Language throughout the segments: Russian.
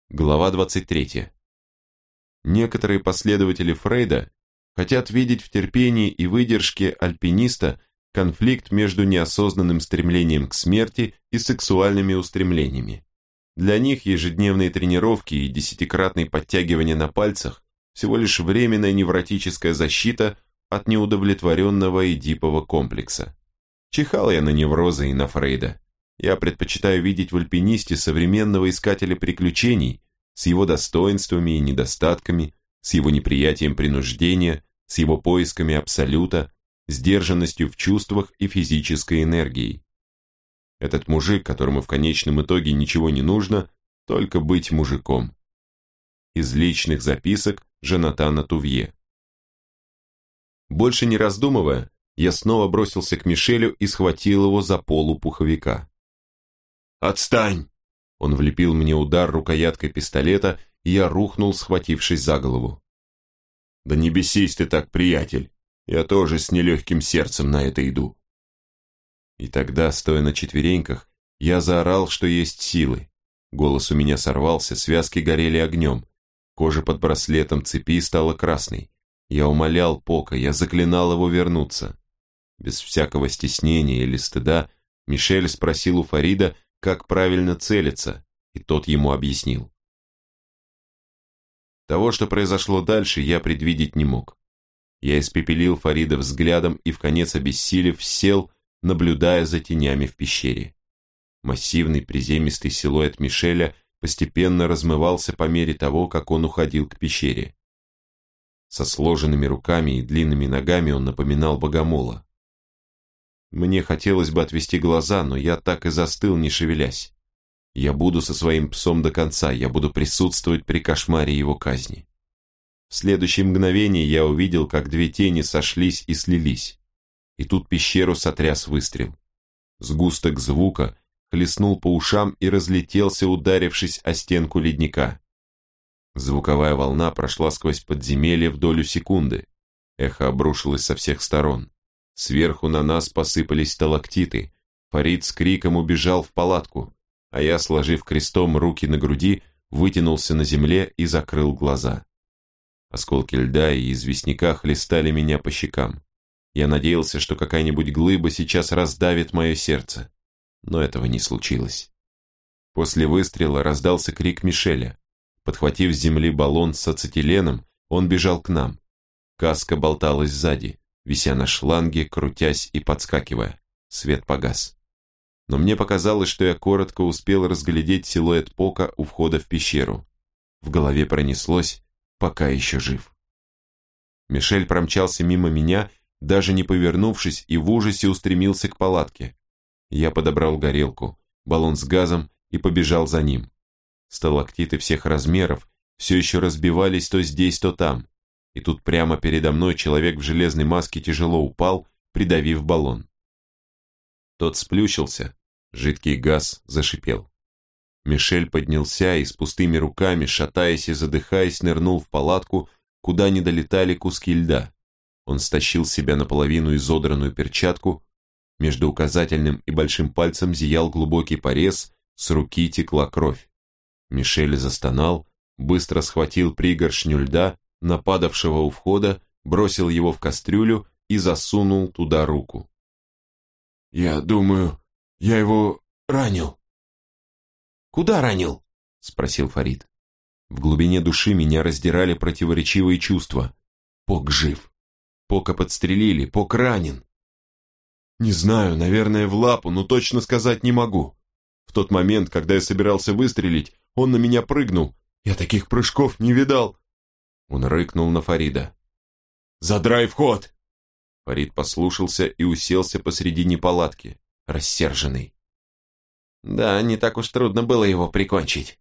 Глава 23. Некоторые последователи Фрейда хотят видеть в терпении и выдержке альпиниста конфликт между неосознанным стремлением к смерти и сексуальными устремлениями. Для них ежедневные тренировки и десятикратные подтягивания на пальцах всего лишь временная невротическая защита от неудовлетворенного эдипового комплекса. Чихал я на неврозы и на Фрейда. Я предпочитаю видеть в альпинисте современного искателя приключений с его достоинствами и недостатками, с его неприятием принуждения, с его поисками абсолюта, сдержанностью в чувствах и физической энергией. Этот мужик, которому в конечном итоге ничего не нужно, только быть мужиком. Из личных записок Жонатана Тувье. Больше не раздумывая, я снова бросился к Мишелю и схватил его за полу пуховика. «Отстань!» Он влепил мне удар рукояткой пистолета, и я рухнул, схватившись за голову. «Да не бесись ты так, приятель, я тоже с нелегким сердцем на это иду». И тогда, стоя на четвереньках, я заорал, что есть силы. Голос у меня сорвался, связки горели огнем, кожа под браслетом цепи стала красной. Я умолял Пока, я заклинал его вернуться. Без всякого стеснения или стыда Мишель спросил у Фарида, как правильно целиться, и тот ему объяснил. Того, что произошло дальше, я предвидеть не мог. Я испепелил Фарида взглядом и, вконец обессилев, сел, наблюдая за тенями в пещере. Массивный приземистый силуэт Мишеля постепенно размывался по мере того, как он уходил к пещере. Со сложенными руками и длинными ногами он напоминал богомола. Мне хотелось бы отвести глаза, но я так и застыл, не шевелясь. Я буду со своим псом до конца, я буду присутствовать при кошмаре его казни. В следующее мгновение я увидел, как две тени сошлись и слились. И тут пещеру сотряс выстрел. Сгусток звука хлестнул по ушам и разлетелся, ударившись о стенку ледника. Звуковая волна прошла сквозь подземелье в долю секунды. Эхо обрушилось со всех сторон. Сверху на нас посыпались сталактиты. Фарид с криком убежал в палатку, а я, сложив крестом руки на груди, вытянулся на земле и закрыл глаза. Осколки льда и известняка хлестали меня по щекам. Я надеялся, что какая-нибудь глыба сейчас раздавит мое сердце, но этого не случилось. После выстрела раздался крик Мишеля. Подхватив с земли баллон с ацетиленом, он бежал к нам. Каска болталась сзади, вися на шланге, крутясь и подскакивая. Свет погас. Но мне показалось, что я коротко успел разглядеть силуэт Пока у входа в пещеру. В голове пронеслось: пока еще жив. Мишель промчался мимо меня, даже не повернувшись, и в ужасе устремился к палатке. Я подобрал горелку, баллон с газом и побежал за ним. Сталактиты всех размеров все еще разбивались то здесь, то там. И тут прямо передо мной человек в железной маске тяжело упал, придавив баллон. Тот сплющился, жидкий газ зашипел. Мишель поднялся и с пустыми руками, шатаясь и задыхаясь, нырнул в палатку, куда не долетали куски льда. Он стащил с себя наполовину изодранную перчатку, между указательным и большим пальцем зиял глубокий порез, с руки текла кровь. Мишель застонал, быстро схватил пригоршню льда, нападавшего у входа, бросил его в кастрюлю и засунул туда руку. «Я думаю, я его ранил». «Куда ранил?» – спросил Фарид. В глубине души меня раздирали противоречивые чувства. Пок жив. Пока подстрелили, Пок ранен. Не знаю, наверное, в лапу, но точно сказать не могу. В тот момент, когда я собирался выстрелить, он на меня прыгнул. Я таких прыжков не видал. Он рыкнул на Фарида. «Задрай вход!» Фарид послушался и уселся посредине палатки, рассерженный. «Да, не так уж трудно было его прикончить».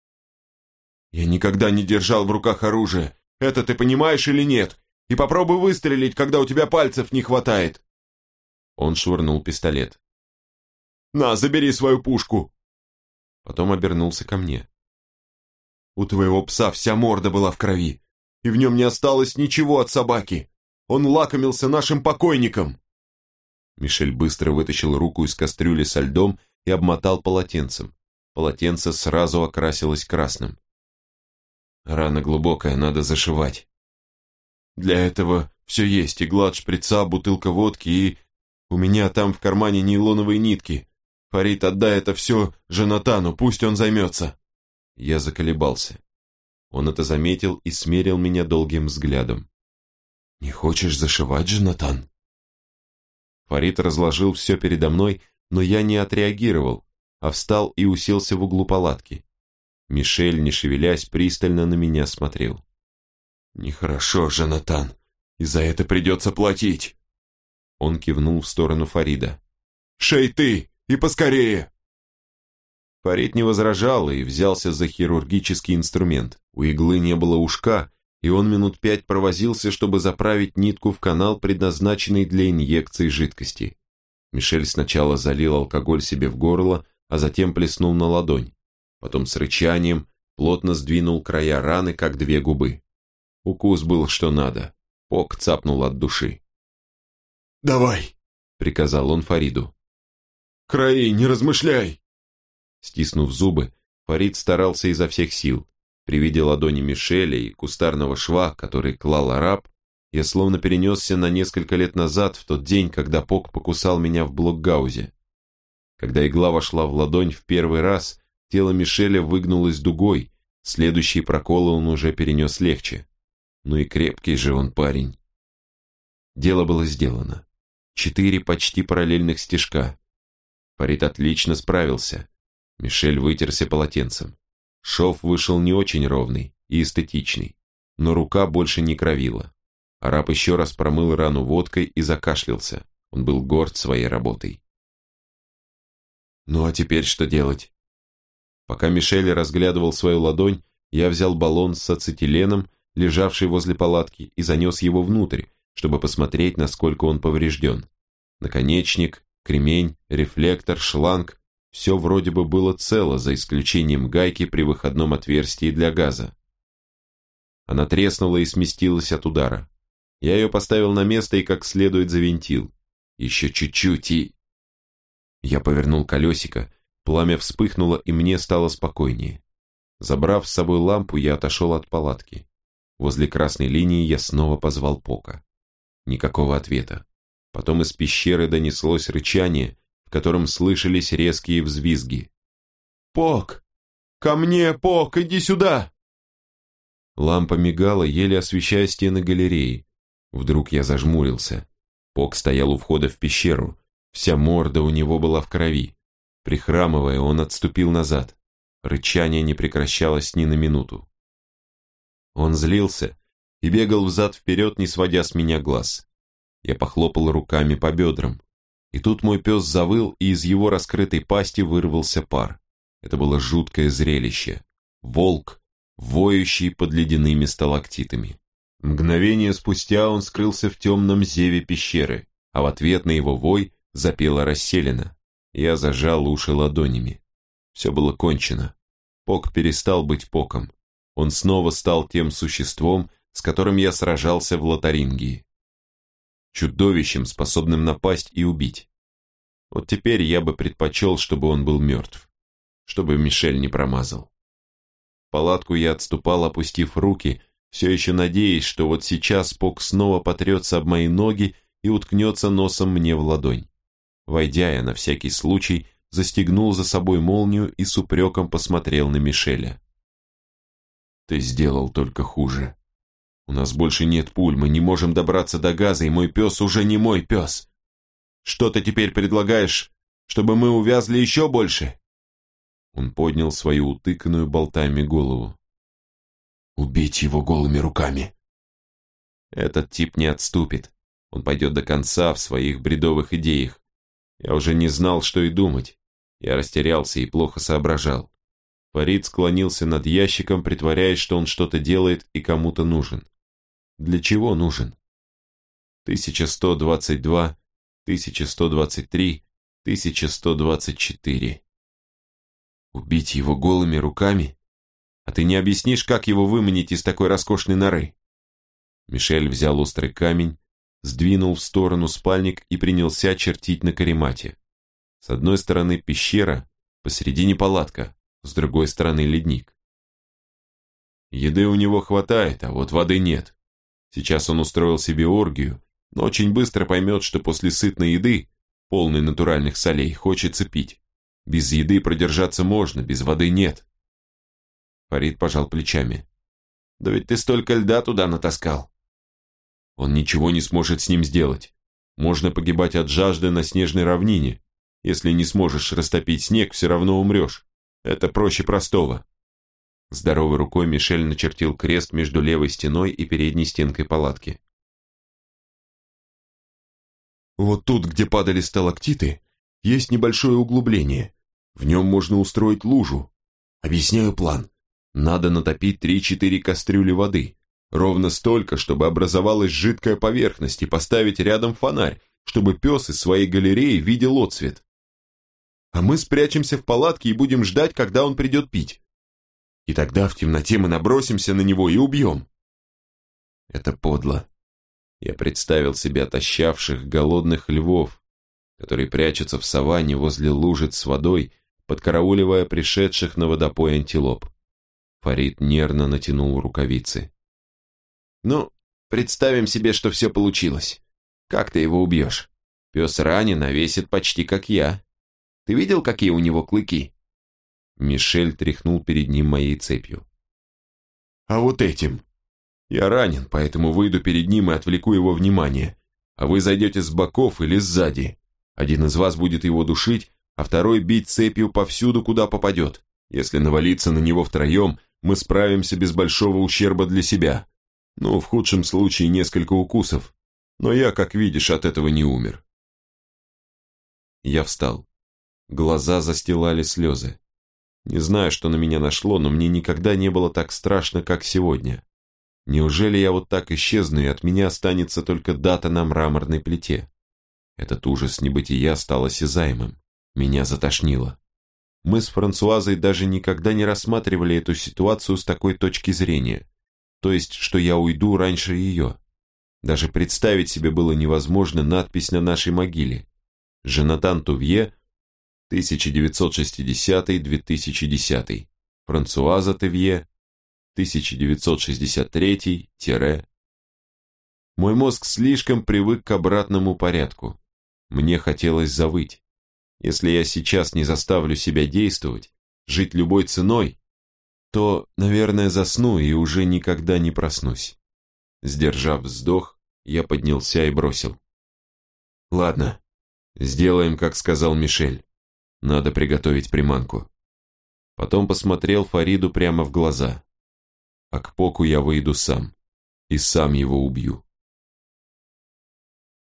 «Я никогда не держал в руках оружие. Это ты понимаешь или нет? И попробуй выстрелить, когда у тебя пальцев не хватает». Он швырнул пистолет. «На, забери свою пушку!» Потом обернулся ко мне. «У твоего пса вся морда была в крови, и в нем не осталось ничего от собаки. Он лакомился нашим покойником!» Мишель быстро вытащил руку из кастрюли со льдом и обмотал полотенцем. Полотенце сразу окрасилось красным. Рана глубокая, надо зашивать. Для этого все есть, игла от шприца, бутылка водки и... У меня там в кармане нейлоновые нитки. Фарид, отдай это все Джонатану, пусть он займется. Я заколебался. Он это заметил и смерил меня долгим взглядом. Не хочешь зашивать, Джонатан? Фарид разложил все передо мной, но я не отреагировал, а встал и уселся в углу палатки. Мишель, не шевелясь, пристально на меня смотрел. «Нехорошо, Джонатан, и за это придется платить!» Он кивнул в сторону Фарида. «Шей ты, и поскорее!» Фарид не возражал и взялся за хирургический инструмент. У иглы не было ушка, и он минут 5 провозился, чтобы заправить нитку в канал, предназначенный для инъекции жидкости. Мишель сначала залил алкоголь себе в горло, а затем плеснул на ладонь. Потом с рычанием плотно сдвинул края раны, как 2 губы. Укус был что надо. Пок цапнул от души. «Давай!» — приказал он Фариду. «Краи, не размышляй!» Стиснув зубы, Фарид старался изо всех сил. При виде ладони Мишеля и кустарного шва, который клал араб, я словно перенесся на несколько лет назад, в тот день, когда Пок покусал меня в Блокгаузе. Когда игла вошла в ладонь в первый раз, тело Мишеля выгнулось дугой, следующие проколы он уже перенес легче. Ну и крепкий же он парень. Дело было сделано. 4 почти параллельных стежка. Фарид отлично справился. Мишель вытерся полотенцем. Шов вышел не очень ровный и эстетичный, но рука больше не кровила. Араб еще раз промыл рану водкой и закашлялся. Он был горд своей работой. Ну а теперь что делать? Пока Мишель разглядывал свою ладонь, я взял баллон с ацетиленом, лежавший возле палатки, и занес его внутрь, чтобы посмотреть, насколько он поврежден. Наконечник, кремень, рефлектор, шланг – все вроде бы было цело, за исключением гайки при выходном отверстии для газа. Она треснула и сместилась от удара. Я ее поставил на место и как следует завинтил. Еще чуть-чуть и... Я повернул колесико, пламя вспыхнуло, и мне стало спокойнее. Забрав с собой лампу, я отошел от палатки. Возле красной линии я снова позвал Пока. Никакого ответа. Потом из пещеры донеслось рычание, в котором слышались резкие взвизги. «Пок! Ко мне, Пок, иди сюда!» Лампа мигала, еле освещая стены галереи. Вдруг я зажмурился. Пок стоял у входа в пещеру. Вся морда у него была в крови. Прихрамывая, он отступил назад. Рычание не прекращалось ни на минуту. Он злился и бегал взад-вперед, не сводя с меня глаз. Я похлопал руками по бедрам. И тут мой пес завыл, и из его раскрытой пасти вырвался пар. Это было жуткое зрелище. Волк, воющий под ледяными сталактитами. Мгновение спустя он скрылся в темном зеве пещеры, а в ответ на его вой запела расселена. Я зажал уши ладонями. Все было кончено. Пок перестал быть Поком. Он снова стал тем существом, с которым я сражался в Лотарингии. Чудовищем, способным напасть и убить. Вот теперь я бы предпочел, чтобы он был мертв. Чтобы Мишель не промазал. В палатку я отступал, опустив руки, все еще надеясь, что вот сейчас Пок снова потрется об мои ноги и уткнется носом мне в ладонь. Войдя, я на всякий случай застегнул за собой молнию и с упреком посмотрел на Мишеля. «Ты сделал только хуже. У нас больше нет пуль, мы не можем добраться до газа, и мой пес уже не мой пес. Что ты теперь предлагаешь, чтобы мы увязли еще больше?» Он поднял свою утыканную болтами голову. «Убить его голыми руками!» Этот тип не отступит. Он пойдет до конца в своих бредовых идеях. Я уже не знал, что и думать. Я растерялся и плохо соображал. Фарид склонился над ящиком, притворяясь, что он что-то делает и кому-то нужен. Для чего нужен? 1122, 1123, 1124. Убить его голыми руками? А ты не объяснишь, как его выманить из такой роскошной норы? Мишель взял острый камень, сдвинул в сторону спальник и принялся чертить на каремате. С одной стороны пещера, посередине палатка, с другой стороны ледник. Еды у него хватает, а вот воды нет. Сейчас он устроил себе оргию, но очень быстро поймет, что после сытной еды, полной натуральных солей, хочется пить. Без еды продержаться можно, без воды нет. Фарид пожал плечами. Да ведь ты столько льда туда натаскал. Он ничего не сможет с ним сделать. Можно погибать от жажды на снежной равнине. Если не сможешь растопить снег, все равно умрешь. Это проще простого. Здоровой рукой Мишель начертил крест между левой стеной и передней стенкой палатки. Вот тут, где падали сталактиты, есть небольшое углубление. В нем можно устроить лужу. Объясняю план. Надо натопить 3-4 кастрюли воды. Ровно столько, чтобы образовалась жидкая поверхность, и поставить рядом фонарь, чтобы пес из своей галереи видел отсвет. А мы спрячемся в палатке и будем ждать, когда он придет пить. И тогда в темноте мы набросимся на него и убьем. Это подло. Я представил себе отощавших, голодных львов, которые прячутся в саванне возле лужиц с водой, подкарауливая пришедших на водопой антилоп. Фарид нервно натянул рукавицы. Ну, представим себе, что все получилось. Как ты его убьешь? Пес ранен, а весит почти как я. Ты видел, какие у него клыки? Мишель тряхнул перед ним моей цепью. А вот этим. Я ранен, поэтому выйду перед ним и отвлеку его внимание. А вы зайдете с боков или сзади. Один из вас будет его душить, а второй бить цепью повсюду, куда попадет. Если навалиться на него втроем, мы справимся без большого ущерба для себя. Ну, в худшем случае несколько укусов. Но я, как видишь, от этого не умер. Я встал. Глаза застилали слезы. Не знаю, что на меня нашло, но мне никогда не было так страшно, как сегодня. Неужели я вот так исчезну, и от меня останется только дата на мраморной плите? Этот ужас небытия стал осязаемым. Меня затошнило. Мы с Франсуазой даже никогда не рассматривали эту ситуацию с такой точки зрения. То есть, что я уйду раньше ее. Даже представить себе было невозможно надпись на нашей могиле. Жонатан Тувье, 1960-2010. Франсуаза Тувье, 1963-. Мой мозг слишком привык к обратному порядку. Мне хотелось завыть. Если я сейчас не заставлю себя действовать, жить любой ценой, то, наверное, засну и уже никогда не проснусь. Сдержав вздох, я поднялся и бросил. Ладно, сделаем, как сказал Мишель. Надо приготовить приманку. Потом посмотрел Фариду прямо в глаза. А к Поку я выйду сам. И сам его убью.